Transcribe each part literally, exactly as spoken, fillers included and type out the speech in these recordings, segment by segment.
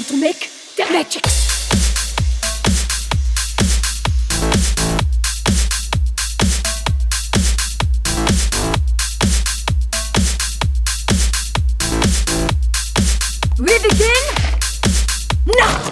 to make the magic. We begin now.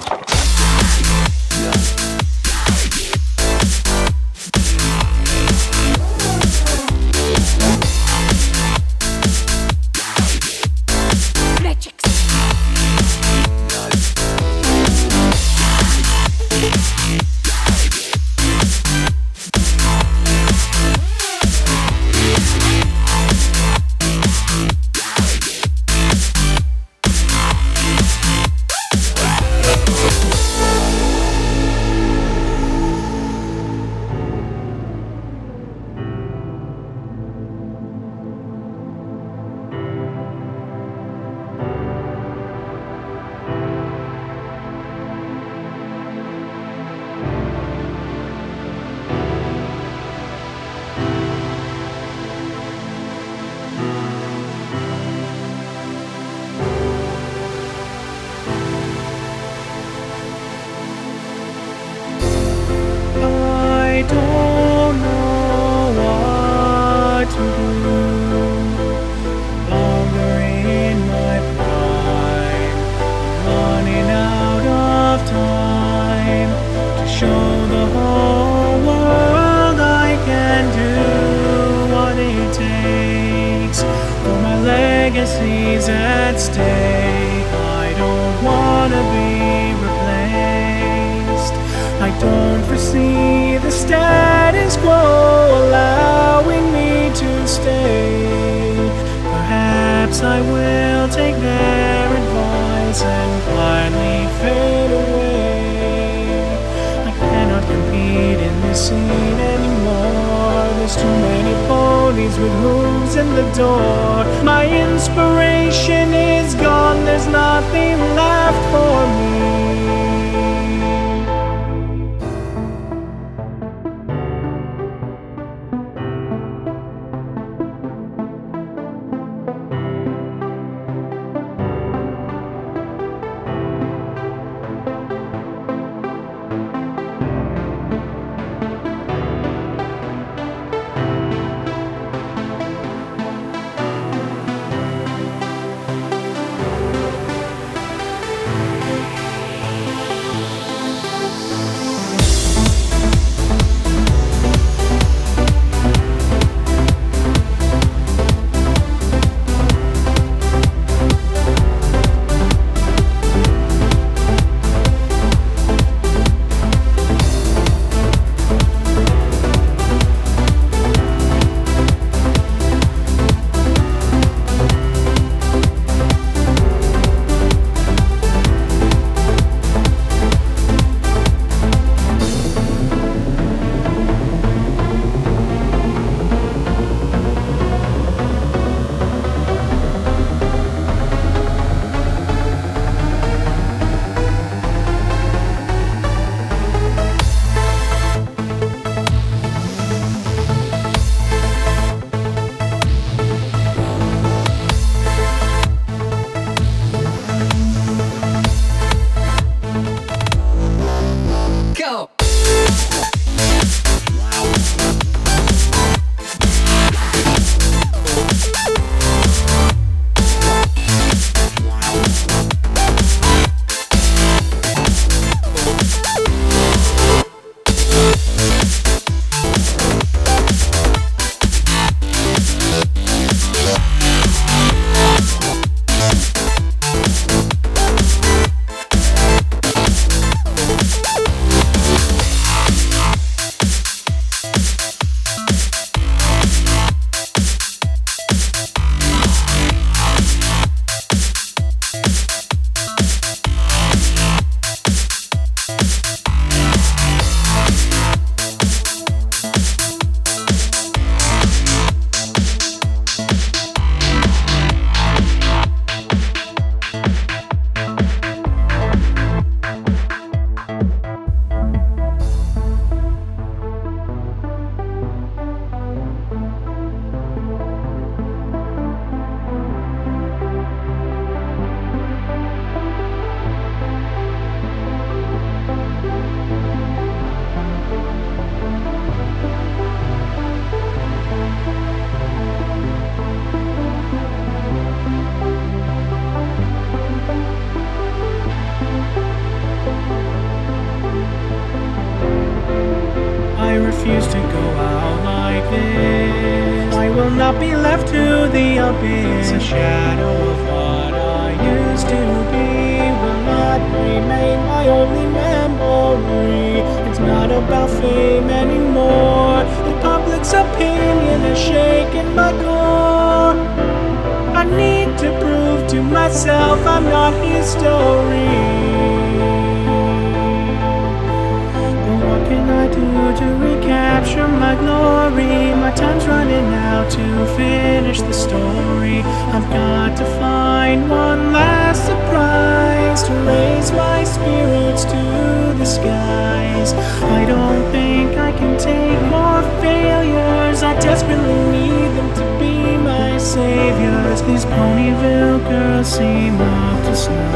I don't know what to do. Longer in my prime, running out of time to show the whole world I can do what it takes. For my legacy's at stake. I don't wanna be replaced. I don't foresee the status quo allowing me to stay. Perhaps I will take their advice and quietly fade away. I cannot compete in this scene anymore. There's too many ponies with hooves in the door. My inspiration is gone. There's nothing left for me. refuse to go out like this. I will not be left to the abyss. A shadow of what I used to be will not remain my only memory. It's not about fame anymore. The public's opinion has shaken my core. I need to prove to myself I'm not history. What can I do to recapture my glory? My time's running out to finish the story. I've got to find one last surprise to raise my spirits to the skies. I don't think I can take more failures. I desperately need them to be my saviors. These Ponyville girls seem up to snuff.